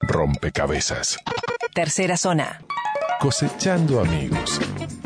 Rompecabezas. Tercera zona. Cosechando amigos.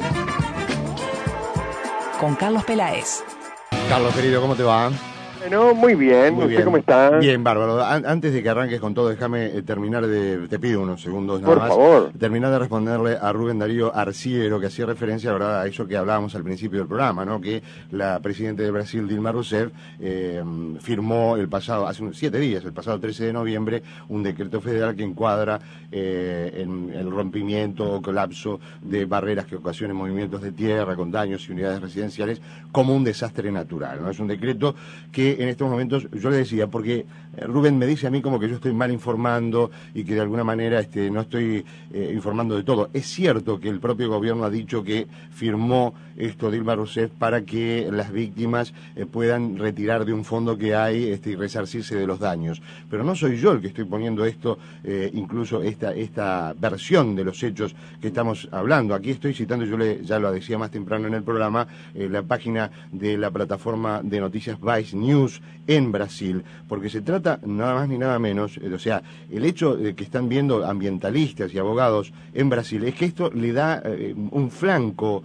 Con Carlos Peláez. Carlos, querido, ¿cómo te va? Bueno, muy bien. Muy ¿Usted bien. cómo está? Bien, bárbaro. Antes de que arranques con todo, déjame terminar te pido unos segundos nada Por más. favor. Terminar de responderle a Rubén Darío Arciero, que hacía referencia, ¿verdad?, a eso que hablábamos al principio del programa, ¿no? Que la presidenta de Brasil, Dilma Rousseff, firmó hace unos 7 días, el pasado 13 de noviembre, un decreto federal que encuadra en el rompimiento o colapso de barreras que ocasionen movimientos de tierra con daños y unidades residenciales como un desastre natural, ¿no? Es un decreto que en estos momentos, yo le decía, porque Rubén me dice a mí como que yo estoy mal informando y que de alguna manera no estoy informando de todo. Es cierto que el propio gobierno ha dicho que firmó esto Dilma Rousseff para que las víctimas puedan retirar de un fondo que hay y resarcirse de los daños. Pero no soy yo el que estoy poniendo esto, incluso esta versión de los hechos que estamos hablando. Aquí estoy citando, ya lo decía más temprano en el programa, la página de la plataforma de noticias Vice News en Brasil, porque se trata nada más ni nada menos, o sea, el hecho de que están viendo ambientalistas y abogados en Brasil es que esto le da un flanco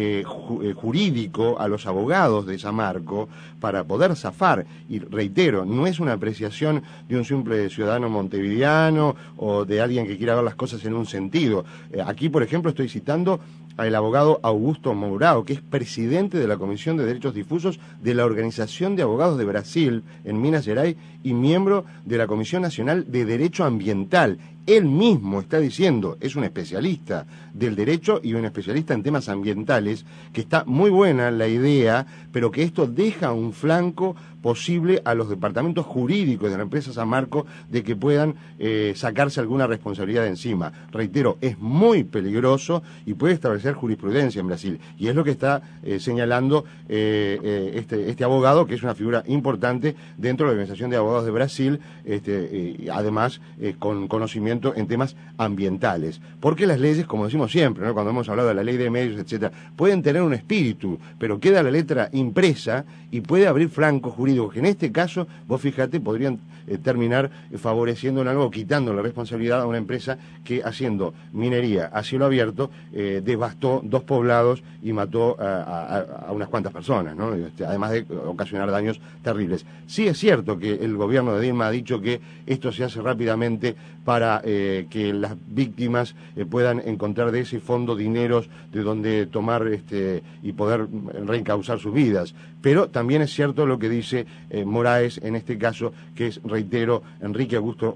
jurídico a los abogados de Samarco para poder zafar, y reitero, no es una apreciación de un simple ciudadano montevideano o de alguien que quiera ver las cosas en un sentido. Aquí, por ejemplo, estoy citando al abogado Augusto Mourão, que es presidente de la Comisión de Derechos Difusos de la Organización de Abogados de Brasil en Minas Gerais y miembro de la Comisión Nacional de Derecho Ambiental. Él mismo está diciendo, es un especialista del derecho y un especialista en temas ambientales, que está muy buena la idea, pero que esto deja un flanco posible a los departamentos jurídicos de la empresa Samarco de que puedan sacarse alguna responsabilidad de encima. Reitero, es muy peligroso y puede establecer jurisprudencia en Brasil. Y es lo que está señalando este abogado, que es una figura importante dentro de la Organización de Abogados de Brasil, además con conocimiento en temas ambientales. Porque las leyes, como decimos siempre, ¿no?, cuando hemos hablado de la ley de medios, etcétera, pueden tener un espíritu, pero queda la letra impresa y puede abrir flancos jurídicos que en este caso, vos fíjate, podrían terminar favoreciendo en algo, quitando la responsabilidad a una empresa que, haciendo minería a cielo abierto, devastó 2 poblados y mató a unas cuantas personas, ¿no? Además de ocasionar daños terribles. Sí es cierto que el gobierno de Dilma ha dicho que esto se hace rápidamente para que las víctimas puedan encontrar de ese fondo dineros de donde tomar y poder reencauzar sus vidas. Pero también es cierto lo que dice Moraes en este caso, que es, reitero, Enrique Augusto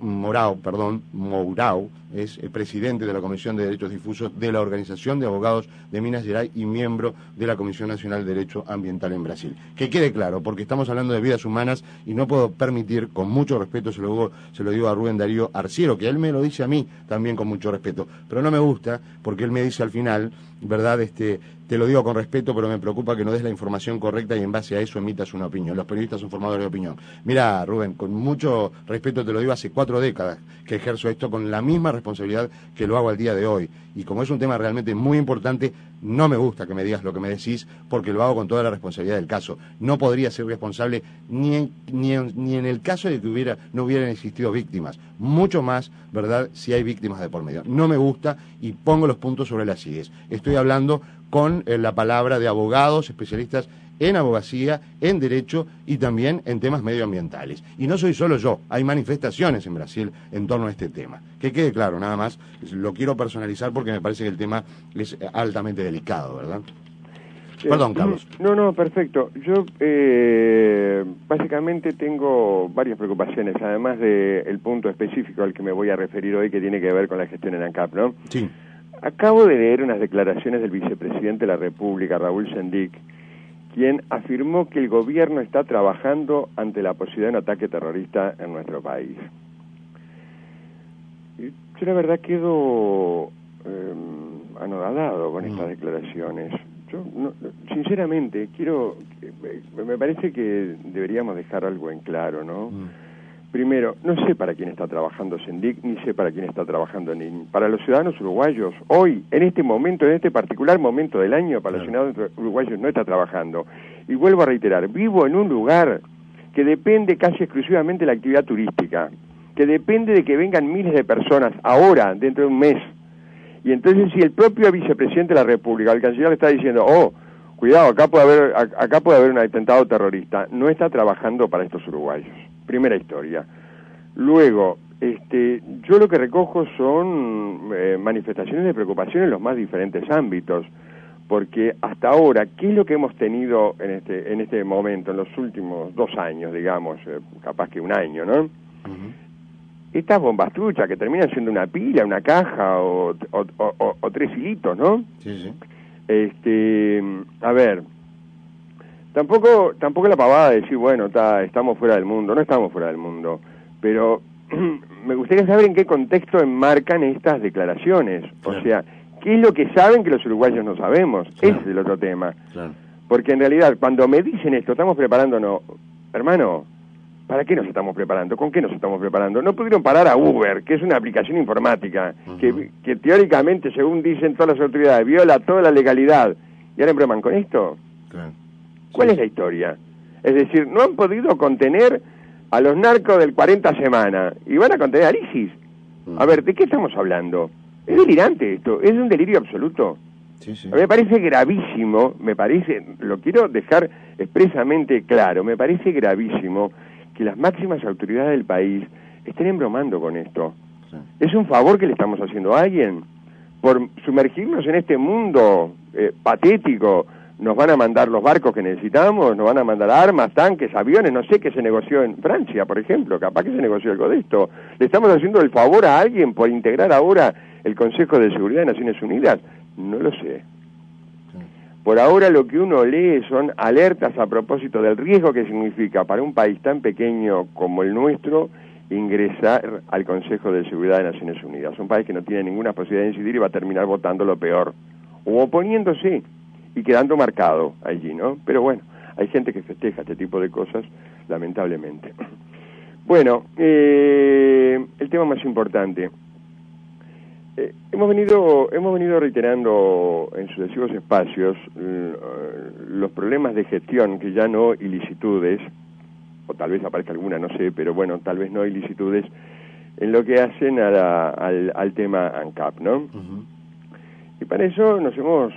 Mourão, es presidente de la Comisión de Derechos Difusos de la Organización de Abogados de Minas Gerais y miembro de la Comisión Nacional de Derecho Ambiental en Brasil. Que quede claro, porque estamos hablando de vidas humanas y no puedo permitir, con mucho respeto se lo digo a Rubén Darío Arciero, que él me lo dice a mí también con mucho respeto, pero no me gusta porque él me dice al final, ¿verdad?, te lo digo con respeto, pero me preocupa que no des la información correcta y en base a eso emitas una opinión. Los periodistas son formadores de opinión. Mira, Rubén, con mucho respeto te lo digo, hace 4 décadas que ejerzo esto con la misma responsabilidad que lo hago al día de hoy. Y como es un tema realmente muy importante, no me gusta que me digas lo que me decís, porque lo hago con toda la responsabilidad del caso. No podría ser responsable ni en el caso de que no hubieran existido víctimas. Mucho más, ¿verdad?, si hay víctimas de por medio. No me gusta y pongo los puntos sobre las íes. Estoy hablando con la palabra de abogados, especialistas en abogacía, en derecho y también en temas medioambientales. Y no soy solo yo, hay manifestaciones en Brasil en torno a este tema. Que quede claro, nada más, lo quiero personalizar porque me parece que el tema es altamente delicado, ¿verdad? Perdón, Carlos. No, perfecto. Yo básicamente tengo varias preocupaciones, además del punto específico al que me voy a referir hoy, que tiene que ver con la gestión en ANCAP, ¿no? Sí. Acabo de leer unas declaraciones del vicepresidente de la República, Raúl Sendic, quien afirmó que el gobierno está trabajando ante la posibilidad de un ataque terrorista en nuestro país. Yo la verdad quedo anodadado con estas declaraciones. Yo, sinceramente, me parece que deberíamos dejar algo en claro, ¿no? Primero, no sé para quién está trabajando Sendic, ni sé para quién está trabajando NIN. Para los ciudadanos uruguayos, hoy, en este momento, en este particular momento del año, para los ciudadanos uruguayos no está trabajando. Y vuelvo a reiterar, vivo en un lugar que depende casi exclusivamente de la actividad turística. que depende de que vengan miles de personas ahora, dentro de un mes. Y entonces si el propio vicepresidente de la República, el canciller, está diciendo, cuidado, acá puede haber un atentado terrorista, no está trabajando para estos uruguayos. Primera historia. Luego, yo lo que recojo son manifestaciones de preocupación en los más diferentes ámbitos, porque hasta ahora, ¿qué es lo que hemos tenido en este momento, en los últimos 2 años, digamos, capaz que un año, ¿no? Estas bombas truchas que terminan siendo una pila, una caja o 3 hilitos, ¿no? Sí. A ver, tampoco la pavada de decir, bueno, estamos fuera del mundo, no estamos fuera del mundo, pero me gustaría saber en qué contexto enmarcan estas declaraciones, claro. O sea, ¿qué es lo que saben que los uruguayos no sabemos? Claro. Ese es el otro tema. Claro. Porque en realidad, cuando me dicen esto, estamos preparándonos, hermano, ¿para qué nos estamos preparando? ¿Con qué nos estamos preparando? No pudieron parar a Uber, que es una aplicación informática, que teóricamente, según dicen todas las autoridades, viola toda la legalidad. ¿Y ahora broman con esto? Claro. ¿Cuál es la historia? Es decir, no han podido contener a los narcos del 40 semanas, y van a contener al ISIS. A ver, ¿de qué estamos hablando? Es delirante esto, es un delirio absoluto. Sí. Me parece gravísimo, lo quiero dejar expresamente claro, me parece gravísimo que las máximas autoridades del país estén embromando con esto. Sí. ¿Es un favor que le estamos haciendo a alguien? Por sumergirnos en este mundo patético, nos van a mandar los barcos que necesitamos, nos van a mandar armas, tanques, aviones, no sé qué se negoció en Francia, por ejemplo, capaz que se negoció algo de esto. ¿Le estamos haciendo el favor a alguien por integrar ahora el Consejo de Seguridad de Naciones Unidas? No lo sé. Por ahora lo que uno lee son alertas a propósito del riesgo que significa para un país tan pequeño como el nuestro ingresar al Consejo de Seguridad de Naciones Unidas. Un país que no tiene ninguna posibilidad de incidir y va a terminar votando lo peor, o oponiéndose y quedando marcado allí, ¿no? Pero bueno, hay gente que festeja este tipo de cosas, lamentablemente. Bueno, el tema más importante. Hemos venido reiterando en sucesivos espacios los problemas de gestión, que ya no ilicitudes, o tal vez aparezca alguna, no sé, pero bueno, tal vez no ilicitudes, en lo que hacen al tema ANCAP, ¿no? Y para eso nos hemos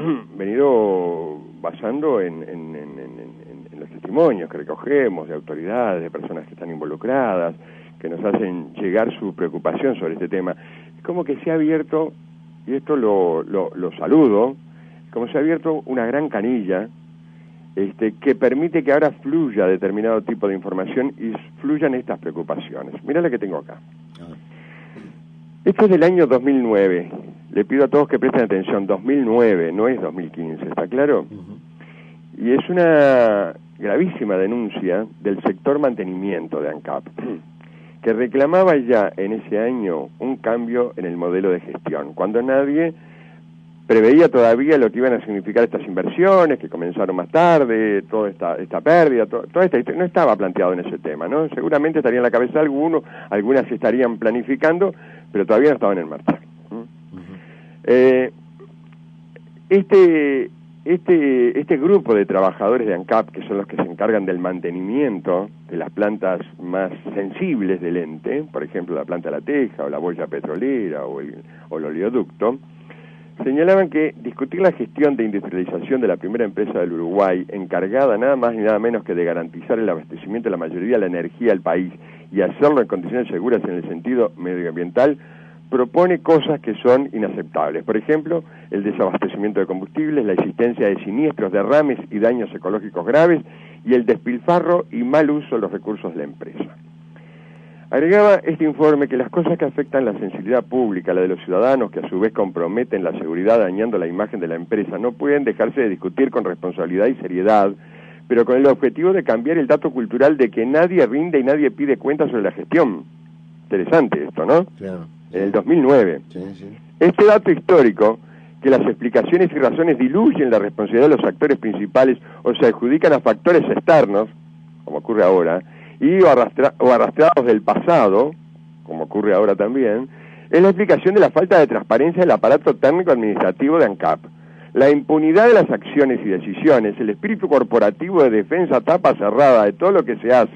venido basando en los testimonios que recogemos de autoridades, de personas que están involucradas, que nos hacen llegar su preocupación sobre este tema. Como que se ha abierto, y esto lo saludo, como se ha abierto una gran canilla que permite que ahora fluya determinado tipo de información y fluyan estas preocupaciones. Mirá la que tengo acá. Esto es del año 2009. Le pido a todos que presten atención. 2009, no es 2015, ¿está claro? Y es una gravísima denuncia del sector mantenimiento de ANCAP, que reclamaba ya en ese año un cambio en el modelo de gestión, cuando nadie preveía todavía lo que iban a significar estas inversiones, que comenzaron más tarde, toda esta pérdida, toda esta historia, no estaba planteado en ese tema, ¿no? Seguramente estaría en la cabeza algunas se estarían planificando, pero todavía no estaban en marcha. Este grupo de trabajadores de ANCAP, que son los que se encargan del mantenimiento de las plantas más sensibles del ente, por ejemplo la planta de La Teja o la boya petrolera o el oleoducto, señalaban que discutir la gestión de industrialización de la primera empresa del Uruguay, encargada nada más ni nada menos que de garantizar el abastecimiento de la mayoría de la energía al país y hacerlo en condiciones seguras en el sentido medioambiental, propone cosas que son inaceptables. Por ejemplo, el desabastecimiento de combustibles, la existencia de siniestros, derrames y daños ecológicos graves y el despilfarro y mal uso de los recursos de la empresa. Agregaba este informe que las cosas que afectan la sensibilidad pública, la de los ciudadanos, que a su vez comprometen la seguridad dañando la imagen de la empresa, no pueden dejarse de discutir con responsabilidad y seriedad, pero con el objetivo de cambiar el dato cultural de que nadie rinde y nadie pide cuentas sobre la gestión. Interesante esto, ¿no? Claro. En el 2009. Sí. Este dato histórico, que las explicaciones y razones diluyen la responsabilidad de los actores principales o se adjudican a factores externos, como ocurre ahora, o arrastrados del pasado, como ocurre ahora también, es la explicación de la falta de transparencia del aparato técnico-administrativo de ANCAP. La impunidad de las acciones y decisiones, el espíritu corporativo de defensa a tapa cerrada de todo lo que se hace,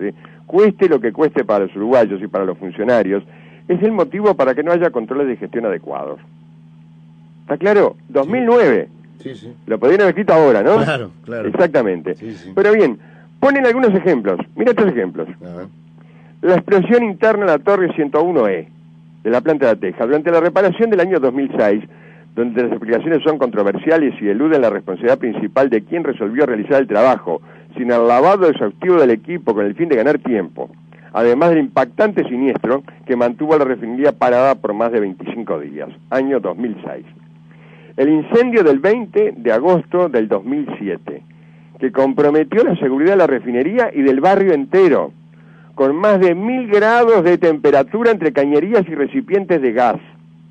cueste lo que cueste para los uruguayos y para los funcionarios, es el motivo para que no haya controles de gestión adecuados. ¿Está claro? 2009. Sí, sí. Lo podrían haber escrito ahora, ¿no? Claro, claro. Exactamente. Sí, sí. Pero bien, ponen algunos ejemplos. Mira estos ejemplos. Ajá. La explosión interna en la torre 101E de la planta de La Teja, durante la reparación del año 2006, donde las explicaciones son controversiales y eluden la responsabilidad principal de quien resolvió realizar el trabajo, sin el lavado exhaustivo del equipo con el fin de ganar tiempo, además del impactante siniestro que mantuvo a la refinería parada por más de 25 días, año 2006. El incendio del 20 de agosto del 2007, que comprometió la seguridad de la refinería y del barrio entero, con más de 1000 grados de temperatura entre cañerías y recipientes de gas.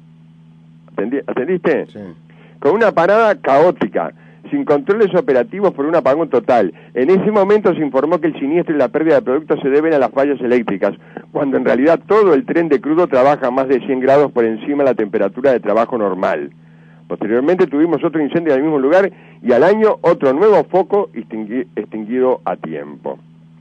¿Atendiste? Sí. Con una parada caótica, sin controles operativos por un apagón total. En ese momento se informó que el siniestro y la pérdida de productos se deben a las fallas eléctricas, cuando en realidad todo el tren de crudo trabaja a más de 100 grados por encima de la temperatura de trabajo normal. Posteriormente tuvimos otro incendio en el mismo lugar y al año otro nuevo foco extinguido a tiempo.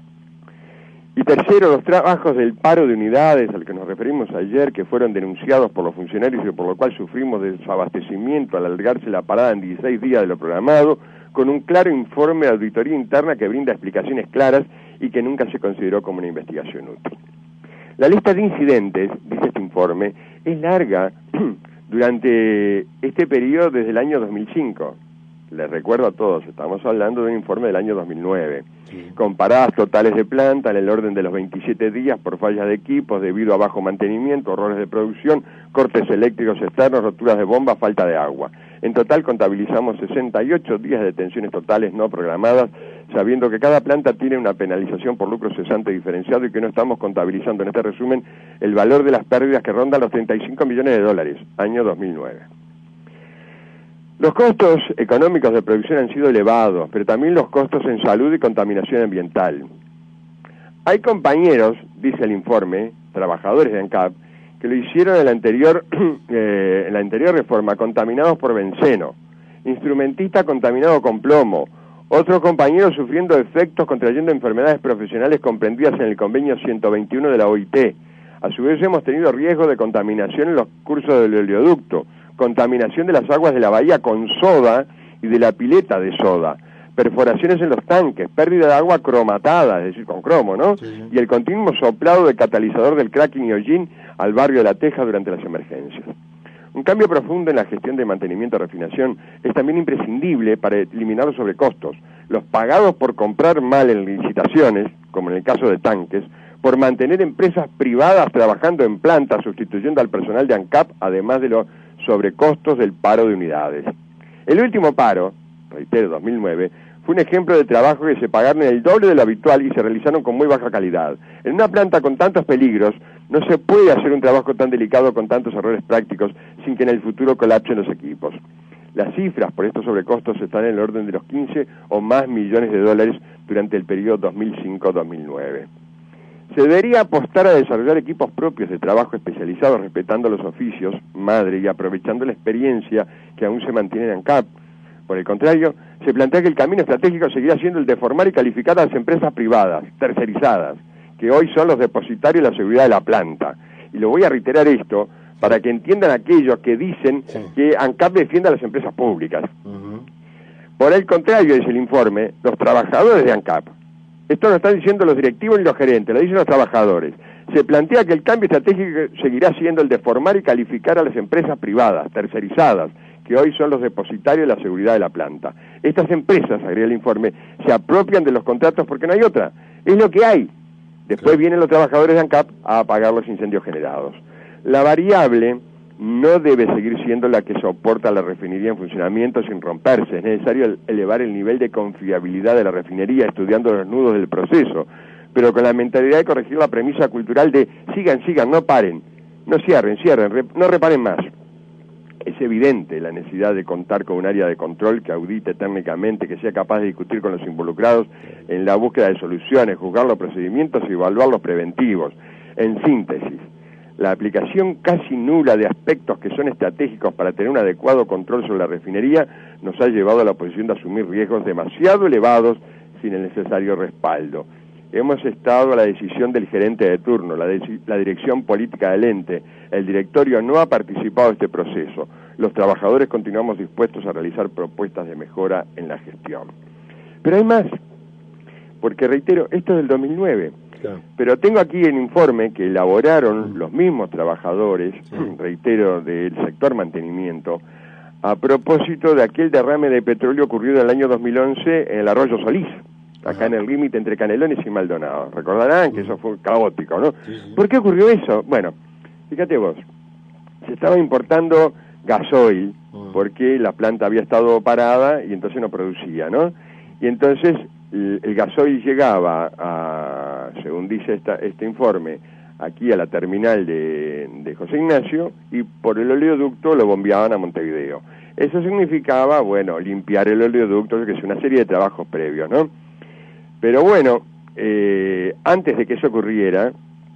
Y tercero, los trabajos del paro de unidades al que nos referimos ayer, que fueron denunciados por los funcionarios y por lo cual sufrimos desabastecimiento al alargarse la parada en 16 días de lo programado, con un claro informe de auditoría interna que brinda explicaciones claras y que nunca se consideró como una investigación útil. La lista de incidentes, dice este informe, es larga durante este periodo desde el año 2005. Les recuerdo a todos, estamos hablando de un informe del año 2009, sí, con paradas totales de planta en el orden de los 27 días por fallas de equipos debido a bajo mantenimiento, errores de producción, cortes eléctricos externos, roturas de bombas, falta de agua. En total contabilizamos 68 días de detenciones totales no programadas, sabiendo que cada planta tiene una penalización por lucro cesante diferenciado y que no estamos contabilizando en este resumen el valor de las pérdidas que rondan los 35 millones de dólares, año 2009. Los costos económicos de producción han sido elevados, pero también los costos en salud y contaminación ambiental. Hay compañeros, dice el informe, trabajadores de ANCAP, que lo hicieron en la anterior reforma, contaminados por benceno, instrumentista contaminado con plomo, otros compañeros sufriendo efectos contrayendo enfermedades profesionales comprendidas en el convenio 121 de la OIT. A su vez hemos tenido riesgo de contaminación en los cursos del oleoducto, contaminación de las aguas de la bahía con soda y de la pileta de soda, perforaciones en los tanques, pérdida de agua cromatada, es decir, con cromo, ¿no? Sí. Y el continuo soplado de catalizador del cracking y hollín al barrio de La Teja durante las emergencias. Un cambio profundo en la gestión de mantenimiento y refinación es también imprescindible para eliminar los sobrecostos, los pagados por comprar mal en licitaciones, como en el caso de tanques, por mantener empresas privadas trabajando en plantas sustituyendo al personal de ANCAP, además de los sobrecostos del paro de unidades. El último paro, reitero, 2009, fue un ejemplo de trabajo que se pagaron el doble de lo habitual y se realizaron con muy baja calidad. En una planta con tantos peligros, no se puede hacer un trabajo tan delicado con tantos errores prácticos sin que en el futuro colapsen los equipos. Las cifras por estos sobrecostos están en el orden de los 15 o más millones de dólares durante el periodo 2005-2009. Se debería apostar a desarrollar equipos propios de trabajo especializados respetando los oficios madre y aprovechando la experiencia que aún se mantiene en ANCAP. Por el contrario, se plantea que el camino estratégico seguirá siendo el de formar y calificar a las empresas privadas, tercerizadas, que hoy son los depositarios de la seguridad de la planta. Y lo voy a reiterar esto para que entiendan aquellos que dicen que ANCAP defiende a las empresas públicas. Por el contrario, dice el informe, los trabajadores de ANCAP, esto no están diciendo los directivos ni los gerentes, lo dicen los trabajadores. Se plantea que el cambio estratégico seguirá siendo el de formar y calificar a las empresas privadas, tercerizadas, que hoy son los depositarios de la seguridad de la planta. Estas empresas, agrega el informe, se apropian de los contratos porque no hay otra. Es lo que hay. Después vienen los trabajadores de ANCAP a apagar los incendios generados. La variable no debe seguir siendo la que soporta la refinería en funcionamiento sin romperse. Es necesario elevar el nivel de confiabilidad de la refinería estudiando los nudos del proceso, pero con la mentalidad de corregir la premisa cultural de sigan, no paren, no cierren, no reparen más. Es evidente la necesidad de contar con un área de control que audite técnicamente, que sea capaz de discutir con los involucrados en la búsqueda de soluciones, juzgar los procedimientos y evaluar los preventivos. En síntesis, la aplicación casi nula de aspectos que son estratégicos para tener un adecuado control sobre la refinería nos ha llevado a la posición de asumir riesgos demasiado elevados sin el necesario respaldo. hemos estado a la decisión del gerente de turno, la dirección política del ente. El directorio no ha participado de este proceso. Los trabajadores continuamos dispuestos a realizar propuestas de mejora en la gestión. Pero hay más, porque reitero, esto es del 2009. Claro. Pero tengo aquí el informe que elaboraron los mismos trabajadores, reitero, del sector mantenimiento, a propósito de aquel derrame de petróleo ocurrido en el año 2011 en el arroyo Solís, acá en el límite entre Canelones y Maldonado. Recordarán que eso fue caótico, ¿no? Sí, sí. ¿Por qué ocurrió eso? Bueno, fíjate vos, se estaba importando gasoil porque la planta había estado parada y entonces no producía, ¿no? Y entonces el gasoil llegaba a, según dice este informe, aquí a la terminal de José Ignacio, y por el oleoducto lo bombeaban a Montevideo. Eso significaba, bueno, limpiar el oleoducto, que es una serie de trabajos previos, ¿no? Pero bueno, antes de que eso ocurriera,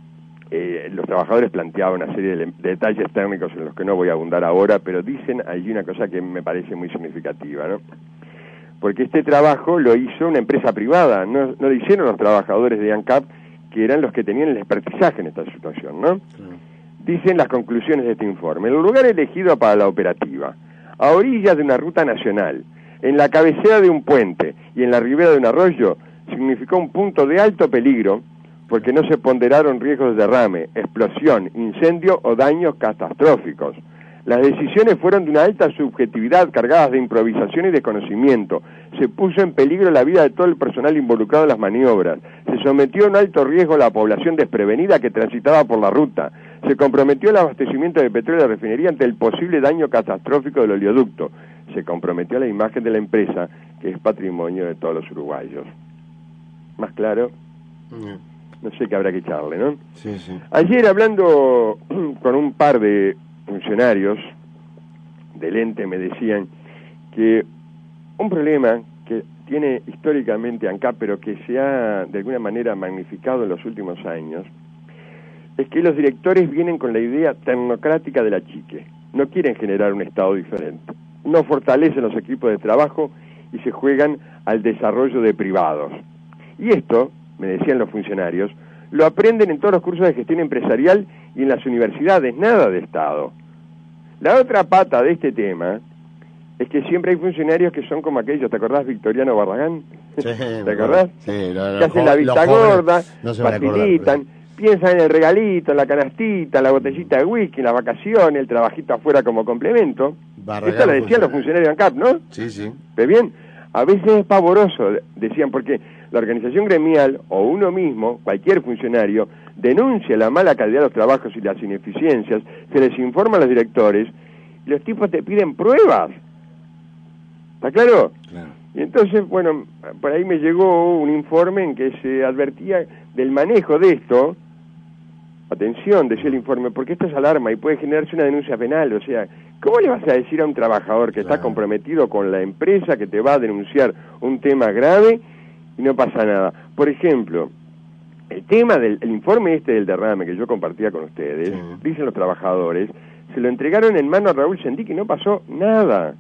los trabajadores planteaban una serie de detalles técnicos en los que no voy a abundar ahora, pero dicen allí una cosa que me parece muy significativa, ¿no? Porque este trabajo lo hizo una empresa privada, no lo hicieron los trabajadores de ANCAP, que eran los que tenían el expertizaje en esta situación, ¿no? Dicen las conclusiones de este informe: el lugar elegido para la operativa, a orillas de una ruta nacional, en la cabecera de un puente y en la ribera de un arroyo, significó un punto de alto peligro porque no se ponderaron riesgos de derrame, explosión, incendio o daños catastróficos. Las decisiones fueron de una alta subjetividad, cargadas de improvisación y desconocimiento. Se puso en peligro la vida de todo el personal involucrado en las maniobras. Se sometió a un alto riesgo a la población desprevenida que transitaba por la ruta. Se comprometió el abastecimiento de petróleo de la refinería ante el posible daño catastrófico del oleoducto. Se comprometió la imagen de la empresa, que es patrimonio de todos los uruguayos. ¿Más claro? No sé qué habrá que echarle, ¿no? Sí, sí. Ayer, hablando con un par de funcionarios del ente, me decían que un problema que tiene históricamente ANCAP, pero que se ha de alguna manera magnificado en los últimos años, es que los directores vienen con la idea tecnocrática de la chique. No quieren generar un Estado diferente. No fortalecen los equipos de trabajo y se juegan al desarrollo de privados. Y esto, me decían los funcionarios, lo aprenden en todos los cursos de gestión empresarial y en las universidades, nada de Estado. La otra pata de este tema es que siempre hay funcionarios que son como aquellos, ¿te acordás, Victoriano Barragán? Sí, ¿Te acordás? Sí, que hacen la vista gorda, no facilitan, piensan en el regalito, en la canastita, en la botellita de whisky, en las vacaciones, el trabajito afuera como complemento. Esto lo decían los funcionarios de ANCAP, ¿no? Sí, sí. ¿Ve bien? A veces es pavoroso, decían, porque la organización gremial o uno mismo, cualquier funcionario, denuncia la mala calidad de los trabajos y las ineficiencias, se les informa a los directores y los tipos te piden pruebas. ¿Está claro? Claro. Y entonces, bueno, por ahí me llegó un informe en que se advertía del manejo de esto. Atención, decía el informe, porque esto es alarma y puede generarse una denuncia penal. O sea, ¿cómo le vas a decir a un trabajador que está comprometido con la empresa que te va a denunciar un tema grave y no pasa nada? Por ejemplo, el tema del informe este del derrame que yo compartía con ustedes, dicen los trabajadores, se lo entregaron en mano a Raúl Sendí y no pasó nada.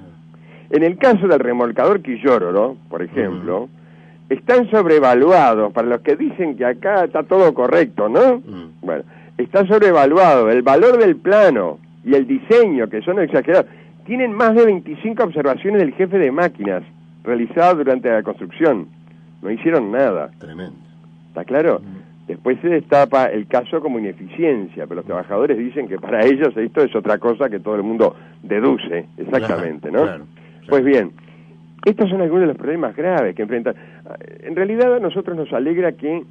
En el caso del remolcador Quillororo, por ejemplo, están sobrevaluados, para los que dicen que acá está todo correcto, ¿no? Bueno, está sobrevaluado el valor del plano y el diseño, que son exagerados. Tienen más de 25 observaciones del jefe de máquinas realizadas durante la construcción. No hicieron nada. Tremendo. ¿Está claro? Después se destapa el caso como ineficiencia, pero los trabajadores dicen que para ellos esto es otra cosa que todo el mundo deduce, exactamente, ¿no? Claro. Pues bien, estos son algunos de los problemas graves que enfrentan. En realidad a nosotros nos alegra que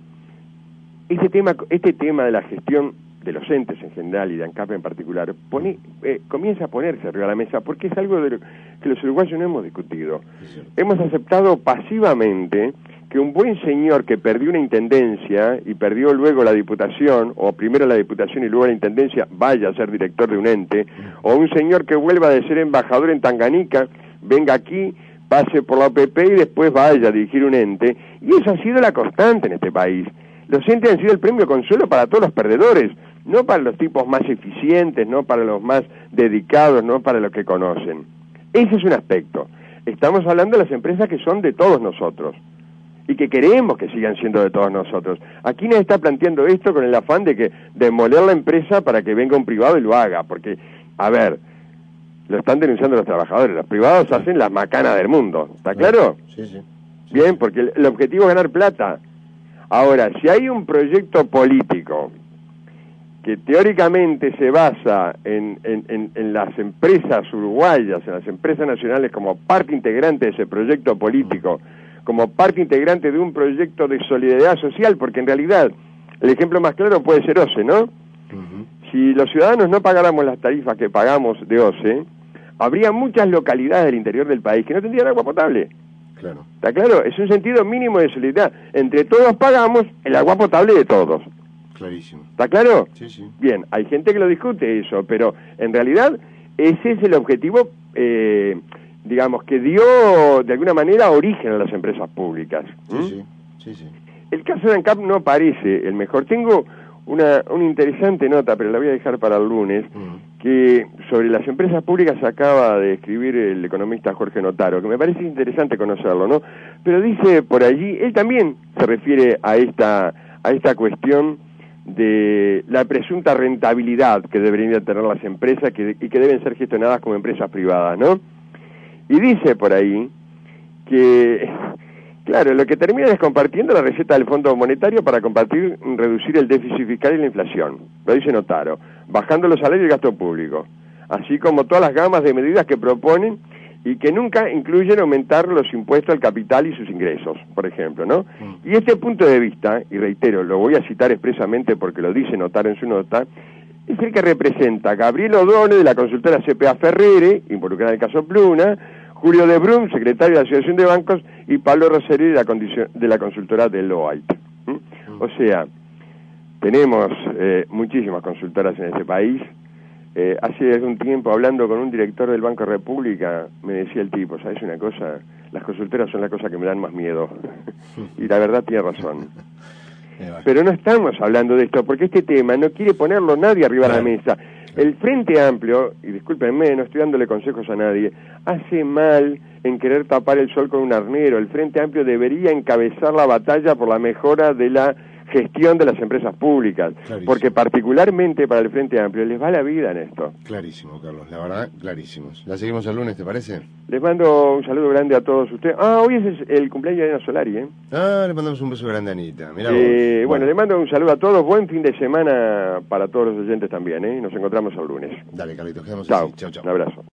este tema de la gestión de los entes en general y de ANCAP en particular comienza a ponerse arriba de la mesa, porque es algo que los uruguayos no hemos discutido. Hemos aceptado pasivamente que un buen señor que perdió una intendencia y perdió luego la diputación, o primero la diputación y luego la intendencia, vaya a ser director de un ente, o un señor que vuelva de ser embajador en Tanganica, venga aquí, pase por la OPP y después vaya a dirigir un ente. Y eso ha sido la constante en este país. Los entes han sido el premio consuelo para todos los perdedores, no para los tipos más eficientes, no para los más dedicados, no para los que conocen. Ese es un aspecto. Estamos hablando de las empresas que son de todos nosotros. y que queremos que sigan siendo de todos nosotros. Aquí nadie está planteando esto con el afán de que demoler la empresa para que venga un privado y lo haga, porque, a ver, lo están denunciando los trabajadores, los privados hacen las macanas del mundo, ¿está claro? Sí, sí. Bien, porque el objetivo es ganar plata. Ahora, si hay un proyecto político que teóricamente se basa en las empresas uruguayas, en las empresas nacionales como parte integrante de ese proyecto político, como parte integrante de un proyecto de solidaridad social, porque en realidad el ejemplo más claro puede ser OCE, ¿no? Si los ciudadanos no pagáramos las tarifas que pagamos de OCE, habría muchas localidades del interior del país que no tendrían agua potable. Claro. ¿Está claro? Es un sentido mínimo de solidaridad. Entre todos pagamos el agua potable de todos. Clarísimo. ¿Está claro? Sí, sí. Bien, hay gente que lo discute eso, pero en realidad ese es el objetivo, digamos, que dio de alguna manera origen a las empresas públicas. Sí. El caso de ANCAP no parece el mejor. Tengo una interesante nota, pero la voy a dejar para el lunes, que sobre las empresas públicas acaba de escribir el economista Jorge Notaro, que me parece interesante conocerlo, ¿no? Pero dice por allí, él también se refiere a esta cuestión de la presunta rentabilidad que deberían tener las empresas y que deben ser gestionadas como empresas privadas, ¿no? Y dice por ahí que, claro, lo que termina es compartiendo la receta del Fondo Monetario para reducir el déficit fiscal y la inflación, lo dice Notaro, bajando los salarios y el gasto público, así como todas las gamas de medidas que proponen y que nunca incluyen aumentar los impuestos al capital y sus ingresos, por ejemplo, ¿no? Y este punto de vista, y reitero, lo voy a citar expresamente porque lo dice Notaro en su nota, es el que representa a Gabriel O'Donnell de la consultora CPA Ferrere, involucrada en el caso Pluna, Julio de Brum, secretario de la Asociación de Bancos, y Pablo Roseri de la consultora Deloitte. O sea, tenemos muchísimas consultoras en este país. Hace algún tiempo, hablando con un director del Banco República, me decía el tipo, ¿sabes una cosa? Las consultoras son la cosa que me dan más miedo. Y la verdad tiene razón. Pero no estamos hablando de esto, porque este tema no quiere ponerlo nadie arriba de la mesa. El Frente Amplio, y discúlpenme, no estoy dándole consejos a nadie, hace mal en querer tapar el sol con un arnero. El Frente Amplio debería encabezar la batalla por la mejora de la gestión de las empresas públicas, porque particularmente para el Frente Amplio les va la vida en esto. Clarísimo, Carlos, la verdad, clarísimos. La seguimos el lunes, ¿te parece? Les mando un saludo grande a todos ustedes. Hoy es el cumpleaños de Ana Solari, ¿eh? Le mandamos un beso grande a Anita. Mirá bueno, le mando un saludo a todos, buen fin de semana para todos los oyentes también, ¿eh? Nos encontramos el lunes. Dale, Carlitos, quedamos así. Chau, chau. Un abrazo.